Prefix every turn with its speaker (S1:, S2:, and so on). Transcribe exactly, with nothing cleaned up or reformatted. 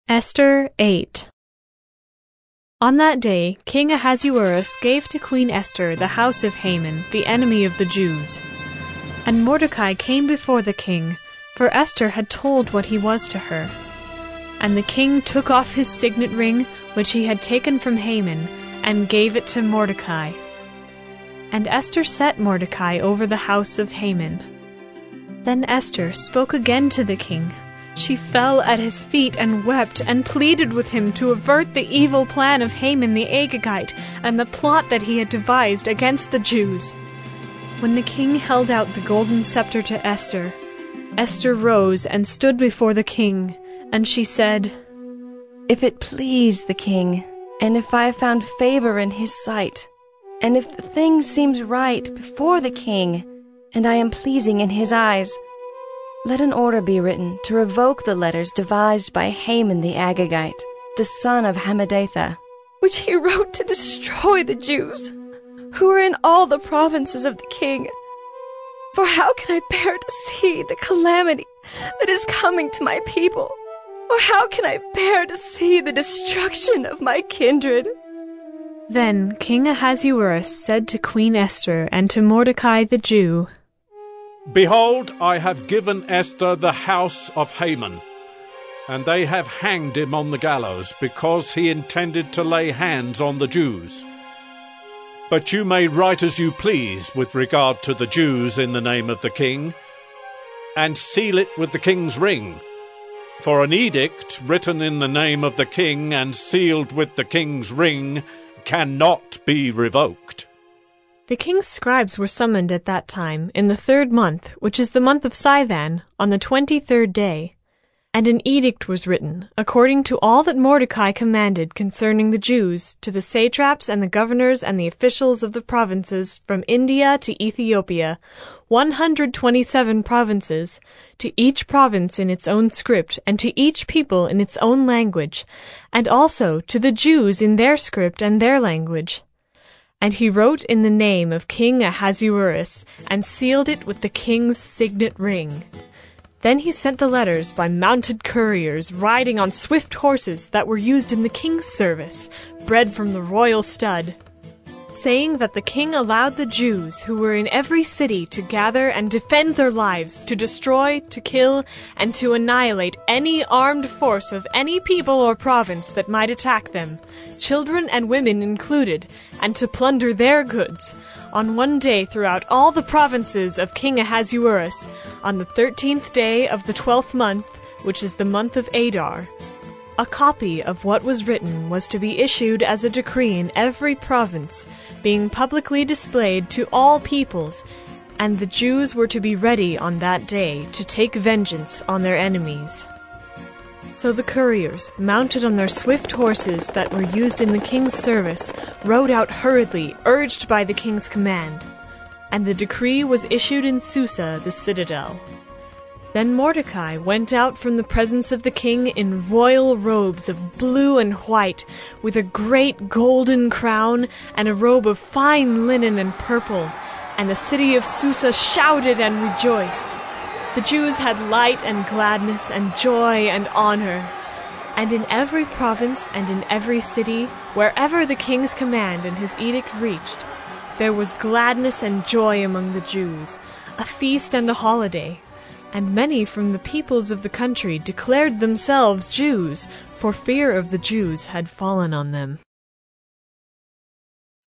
S1: Esther eight. On that day, King Ahasuerus gave to Queen Esther the house of Haman, the enemy of the Jews. And Mordecai came before the king, for Esther had told what he was to her. And the king took off his signet ring, which he had taken from Haman, and gave it to Mordecai. And Esther set Mordecai over the house of Haman. Then Esther spoke again to the king. She fell at his feet and wept, and pleaded with him to avert the evil plan of Haman the Agagite, and the plot that he had devised against the Jews. When the king held out the golden scepter to Esther, Esther rose and stood before the king, and she said,
S2: "If it please the king, and if I have found favor in his sight, and if the thing seems right before the king, and I am pleasing in his eyes, let an order be written to revoke the letters devised by Haman the Agagite, the son of Hammedatha, which he wrote to destroy the Jews, who are in all the provinces of the king. For how can I bear to see the calamity that is coming to my people? Or how can I bear to see the destruction of my kindred?"
S1: Then King Ahasuerus said to Queen Esther and to Mordecai the Jew,
S3: "Behold, I have given Esther the house of Haman, and they have hanged him on the gallows, because he intended to lay hands on the Jews. But you may write as you please with regard to the Jews in the name of the king, and seal it with the king's ring. For an edict written in the name of the king and sealed with the king's ring cannot be revoked."
S1: The king's scribes were summoned at that time, in the third month, which is the month of Sivan, on the twenty-third day. And an edict was written, according to all that Mordecai commanded concerning the Jews, to the satraps and the governors and the officials of the provinces, from India to Ethiopia, one hundred twenty-seven provinces, to each province in its own script, and to each people in its own language, and also to the Jews in their script and their language. And he wrote in the name of King Ahasuerus, and sealed it with the king's signet ring. Then he sent the letters by mounted couriers, riding on swift horses that were used in the king's service, bred from the royal stud, saying that the king allowed the Jews who were in every city to gather and defend their lives, to destroy, to kill, and to annihilate any armed force of any people or province that might attack them, children and women included, and to plunder their goods, on one day throughout all the provinces of King Ahasuerus, on the thirteenth day of the twelfth month, which is the month of Adar. A copy of what was written was to be issued as a decree in every province, being publicly displayed to all peoples, and the Jews were to be ready on that day to take vengeance on their enemies. So the couriers, mounted on their swift horses that were used in the king's service, rode out hurriedly, urged by the king's command. And the decree was issued in Susa, the citadel. Then Mordecai went out from the presence of the king in royal robes of blue and white, with a great golden crown and a robe of fine linen and purple, and the city of Susa shouted and rejoiced. The Jews had light and gladness and joy and honor. And in every province and in every city, wherever the king's command and his edict reached, there was gladness and joy among the Jews, a feast and a holiday. And many from the peoples of the country declared themselves Jews, for fear of the Jews had fallen on them.